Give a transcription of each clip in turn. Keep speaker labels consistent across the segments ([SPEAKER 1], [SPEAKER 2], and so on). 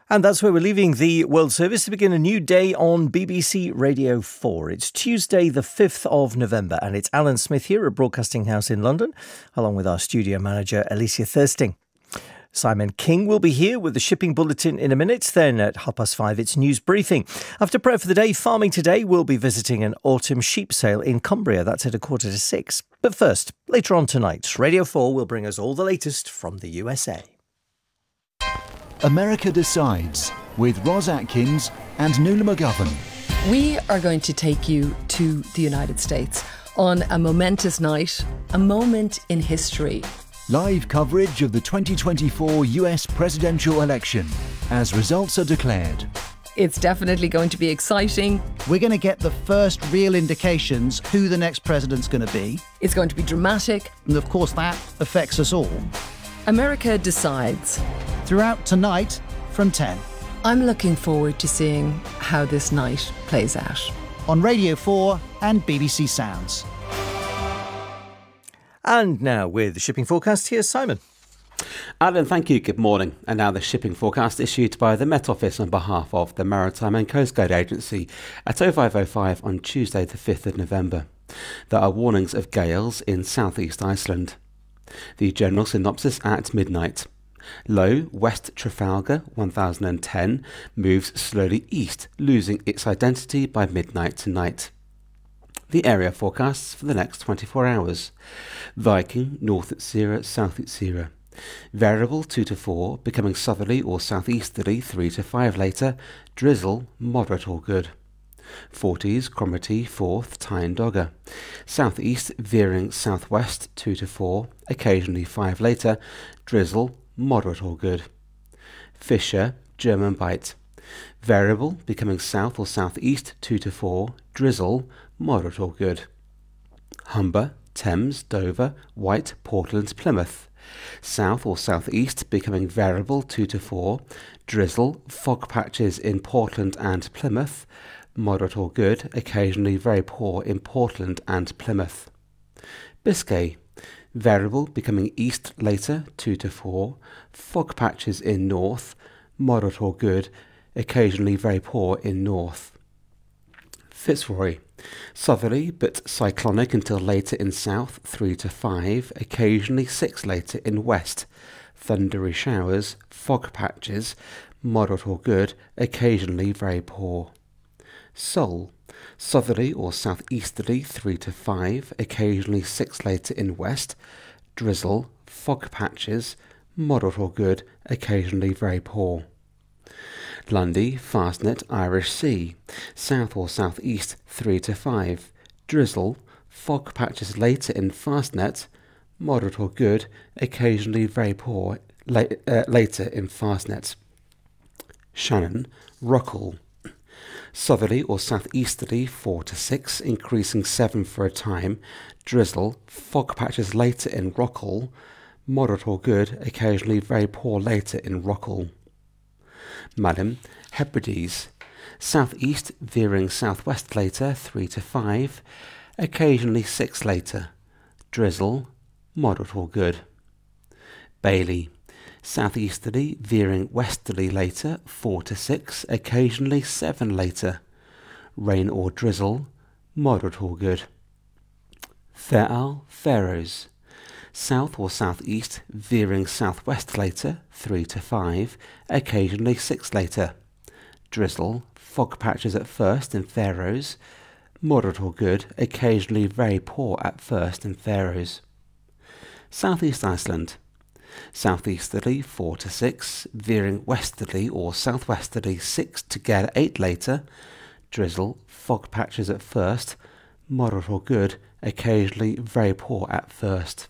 [SPEAKER 1] And that's where we're leaving the World Service to begin a new day on BBC Radio 4. It's Tuesday, the 5th of November, and it's Alan Smith here at Broadcasting House in London, along with our studio manager, Alicia Thirsting. Simon King will be here with the shipping bulletin in a minute. Then at 5:30, it's news briefing. After prayer for the day, Farming Today will be visiting an autumn sheep sale in Cumbria. That's at 5:45. But first, later on tonight, Radio 4 will bring us all the latest from the USA.
[SPEAKER 2] America Decides with Ros Atkins and Nuala McGovern.
[SPEAKER 3] We are going to take you to the United States on a momentous night, a moment in history.
[SPEAKER 2] Live coverage of the 2024 US presidential election as results are declared.
[SPEAKER 3] It's definitely going to be exciting.
[SPEAKER 4] We're going to get the first real indications who the next president's going to be.
[SPEAKER 3] It's going to be dramatic.
[SPEAKER 4] And of course that affects us all.
[SPEAKER 3] America Decides.
[SPEAKER 4] Throughout tonight from 10.
[SPEAKER 3] I'm looking forward to seeing how this night plays out.
[SPEAKER 4] On Radio 4 and BBC Sounds.
[SPEAKER 1] And now with the shipping forecast, here's Simon.
[SPEAKER 5] Alan, thank you. Good morning. And now the shipping forecast issued by the Met Office on behalf of the Maritime and Coast Guard Agency at 05:05 on Tuesday the 5th of November. There are warnings of gales in southeast Iceland. The general synopsis at midnight. Low West Trafalgar 1010 moves slowly east, losing its identity by midnight tonight. The area forecasts for the next 24 hours. Viking North Utsira, South Utsira. Variable 2 to 4, becoming southerly or southeasterly 3 to 5 later. Drizzle moderate or good. 40s Cromarty 4th Tyne Dogger. Southeast veering southwest 2 to 4, occasionally 5 later. Drizzle moderate or good. Fisher, German Bight. Variable, becoming south or southeast 2 to 4, drizzle, moderate or good. Humber, Thames, Dover, White, Portland, Plymouth. South or southeast, becoming variable 2 to 4, drizzle, fog patches in Portland and Plymouth, moderate or good, occasionally very poor in Portland and Plymouth. Biscay. Variable, becoming east later, 2 to 4. Fog patches in north, moderate or good, occasionally very poor in north. Fitzroy. Southerly but cyclonic until later in south, 3 to 5, occasionally 6 later in west. Thundery showers, fog patches, moderate or good, occasionally very poor. Seoul. Southerly or southeasterly 3 to 5, occasionally 6 later in west, drizzle, fog patches, moderate or good, occasionally very poor. Lundy, Fastnet, Irish Sea. South or southeast 3 to 5, drizzle, fog patches later in Fastnet, moderate or good, occasionally very poor later in Fastnet. Shannon, Rockall. Southerly or southeasterly 4 to 6, increasing 7 for a time, drizzle, fog patches later in Rockall, moderate or good, occasionally very poor later in Rockall. Madam, Hebrides. Southeast veering southwest later 3 to 5, occasionally 6 later, drizzle, moderate or good. Bailey. Southeasterly veering westerly later 4 to 6, occasionally 7 later, rain or drizzle, moderate or good. Fair Isle, Faroes. South or southeast veering southwest later 3 to 5, occasionally 6 later, drizzle, fog patches at first in Faroes, moderate or good, occasionally very poor at first in Faroes. Southeast Iceland. Southeasterly 4 to 6, veering westerly or southwesterly 6 to 8 later, drizzle, fog patches at first, moderate or good, occasionally very poor at first.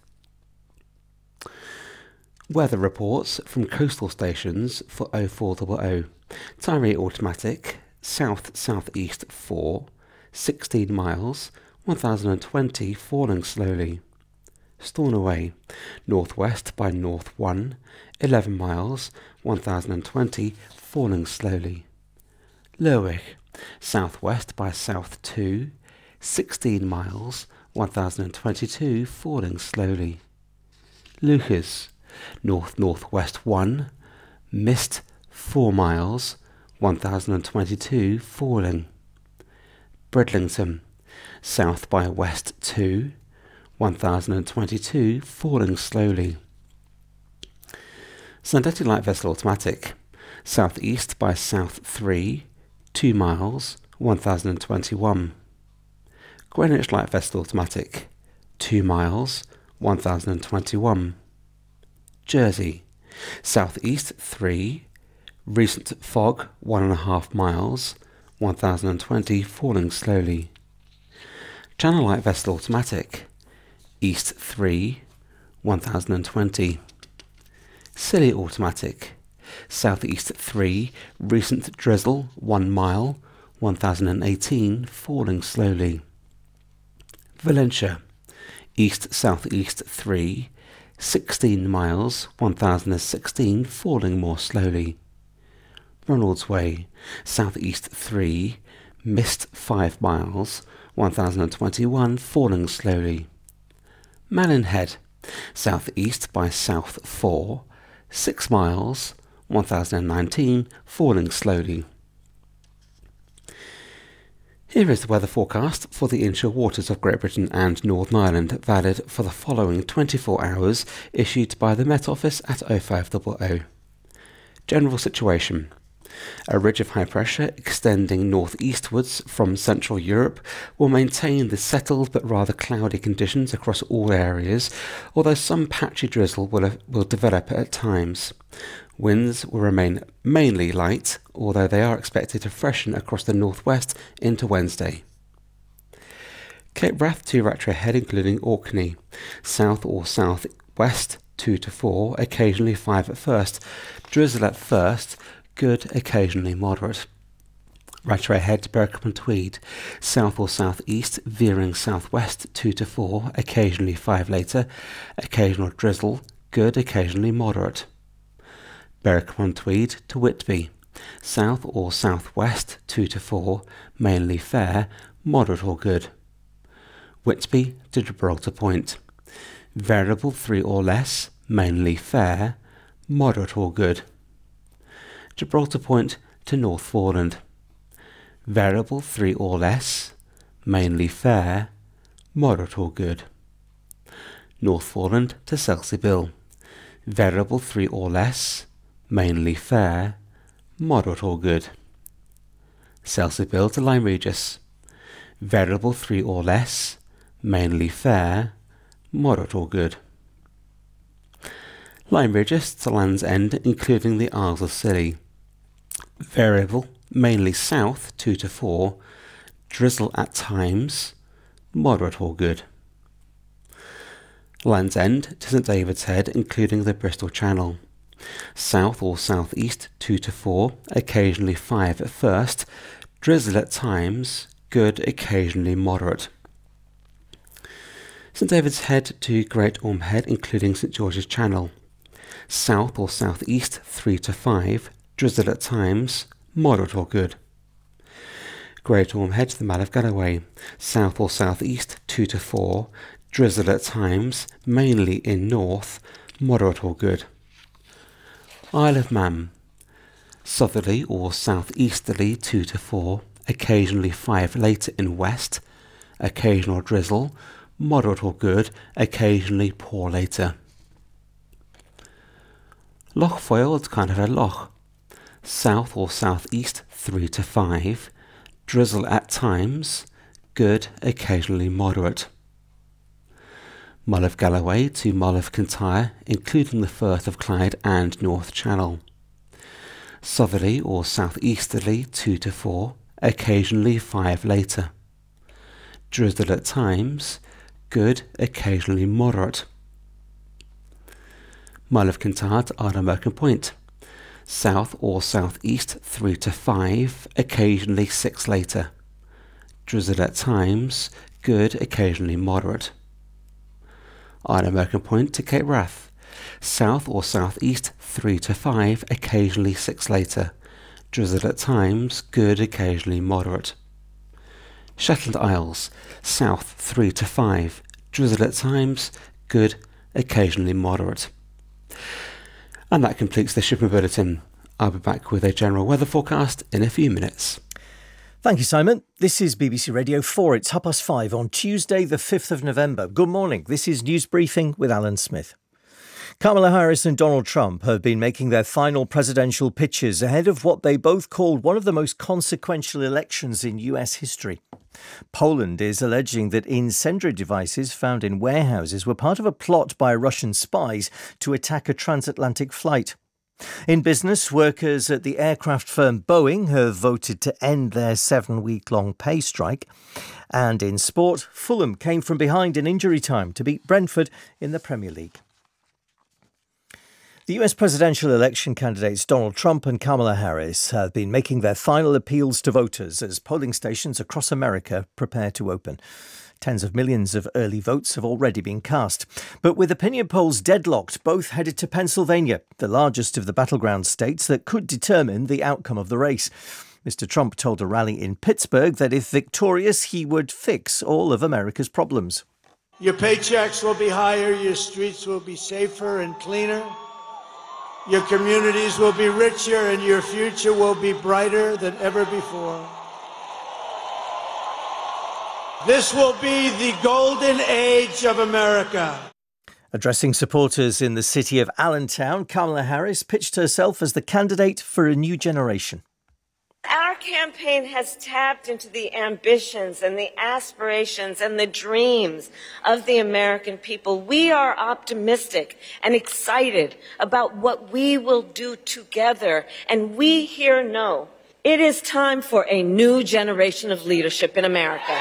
[SPEAKER 5] Weather reports from coastal stations for 0400. Tyree Automatic, south-southeast 4, 16 miles, 1020, falling slowly. Stornoway, northwest by north 1, 11 miles, 1020, falling slowly. Lerwick, southwest by south 2, 16 miles, 1022, falling slowly. Lucas, north-northwest 1, mist 4 miles, 1022, falling. Bridlington, south by west 2, 1022, falling slowly. Sandetti light vessel automatic, southeast by south 3, 2 miles, 1021. Greenwich light vessel automatic, 2 miles, 1021. Jersey, southeast 3, recent fog 1.5 miles, 1020, falling slowly. Channel light vessel automatic, east 3, 1020. Scilly automatic, southeast 3, recent drizzle 1 mile, 1018, falling slowly. Valentia, east-southeast 3, 16 miles, 1016, falling more slowly. Ronalds Way, southeast 3, mist 5 miles, 1021, falling slowly. Malin Head, southeast by south 4, 6 miles, 1019, falling slowly. Here is the weather forecast for the inshore waters of Great Britain and Northern Ireland, valid for the following 24 hours, issued by the Met Office at 0500. General situation. A ridge of high pressure extending northeastwards from Central Europe will maintain the settled but rather cloudy conditions across all areas, although some patchy drizzle will develop at times. Winds will remain mainly light, although they are expected to freshen across the northwest into Wednesday. Cape Wrath to Rattray Head including Orkney, south or southwest 2 to 4, occasionally 5 at first, drizzle at first, good, occasionally moderate. Rattray Head to Berwick upon Tweed, south or southeast, veering southwest 2 to 4, occasionally 5 later, occasional drizzle, good, occasionally moderate. Berwick upon Tweed to Whitby, south or southwest 2 to 4, mainly fair, moderate or good. Whitby to Gibraltar Point, variable 3 or less, mainly fair, moderate or good. Gibraltar Point to Northforeland, variable 3 or less, mainly fair, moderate or good. Northforeland to Selsey Bill, variable 3 or less, mainly fair, moderate or good. Selsey Bill to Lyme Regis, variable 3 or less, mainly fair, moderate or good. Lyme Regis to Land's End including the Isles of Scilly, variable mainly south 2 to 4, drizzle at times, moderate or good. Land's End to St David's Head including the Bristol Channel, south or southeast 2 to 4, occasionally 5 at first, drizzle at times, good, occasionally moderate. St David's Head to Great Orme Head including St George's Channel, south or southeast 3 to 5, drizzle at times, moderate or good. Great Orme Head to the Mall of Galloway, south or southeast 2 to 4, drizzle at times, mainly in north, moderate or good. Isle of Man, southerly or southeasterly 2 to 4, occasionally 5 later in west, occasional drizzle, moderate or good, occasionally poor later. Loch Foyle to Carnarvon Loch, south or southeast 3 to 5, drizzle at times, good, occasionally moderate. Mull of Galloway to Mull of Kintyre, including the Firth of Clyde and North Channel, southerly or southeasterly 2 to 4, occasionally 5 later. Drizzle at times, good, occasionally moderate. Mull of Kintyre to Ardnamurchan Point, south or southeast 3 to 5, occasionally 6 later. Drizzle at times, good, occasionally moderate. Ardnamurchan Point to Cape Wrath, south or southeast 3 to 5, occasionally 6 later. Drizzle at times, good, occasionally moderate. Shetland Isles, south 3 to 5, drizzle at times, good, occasionally moderate. And that completes the shipping bulletin. I'll be back with a general weather forecast in a few minutes.
[SPEAKER 1] Thank you, Simon. This is BBC Radio 4. It's 5:30 on Tuesday, the 5th of November. Good morning. This is News Briefing with Alan Smith. Kamala Harris and Donald Trump have been making their final presidential pitches ahead of what they both called one of the most consequential elections in US history. Poland is alleging that incendiary devices found in warehouses were part of a plot by Russian spies to attack a transatlantic flight. In business, workers at the aircraft firm Boeing have voted to end their 7-week-long pay strike. And in sport, Fulham came from behind in injury time to beat Brentford in the Premier League. The US presidential election candidates Donald Trump and Kamala Harris have been making their final appeals to voters as polling stations across America prepare to open. Tens of millions of early votes have already been cast. But with opinion polls deadlocked, both headed to Pennsylvania, the largest of the battleground states that could determine the outcome of the race. Mr. Trump told a rally in Pittsburgh that if victorious, he would fix all of America's problems.
[SPEAKER 6] Your paychecks will be higher, your streets will be safer and cleaner, your communities will be richer, and your future will be brighter than ever before. This will be the golden age of America.
[SPEAKER 1] Addressing supporters in the city of Allentown, Kamala Harris pitched herself as the candidate for a new generation.
[SPEAKER 7] Our campaign has tapped into the ambitions and the aspirations and the dreams of the American people. We are optimistic and excited about what we will do together, and we here know it is time for a new generation of leadership in America.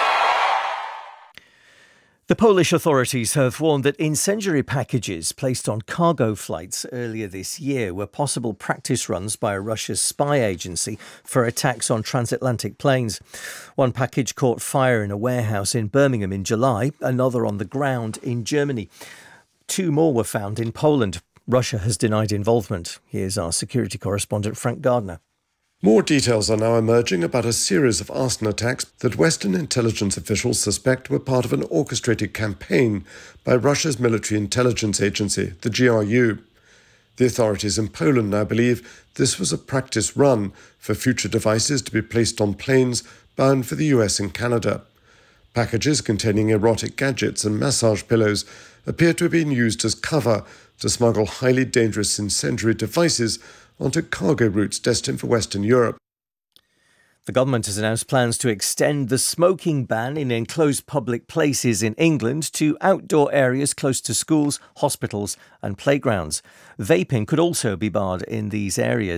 [SPEAKER 1] The Polish authorities have warned that incendiary packages placed on cargo flights earlier this year were possible practice runs by Russia's spy agency for attacks on transatlantic planes. One package caught fire in a warehouse in Birmingham in July, another on the ground in Germany. 2 more were found in Poland. Russia has denied involvement. Here's our security correspondent Frank Gardner.
[SPEAKER 8] More details are now emerging about a series of arson attacks that Western intelligence officials suspect were part of an orchestrated campaign by Russia's military intelligence agency, the GRU. The authorities in Poland now believe this was a practice run for future devices to be placed on planes bound for the US and Canada. Packages containing erotic gadgets and massage pillows appear to have been used as cover to smuggle highly dangerous incendiary devices onto cargo routes destined for Western Europe.
[SPEAKER 1] The government has announced plans to extend the smoking ban in enclosed public places in England to outdoor areas close to schools, hospitals and playgrounds. Vaping could also be barred in these areas.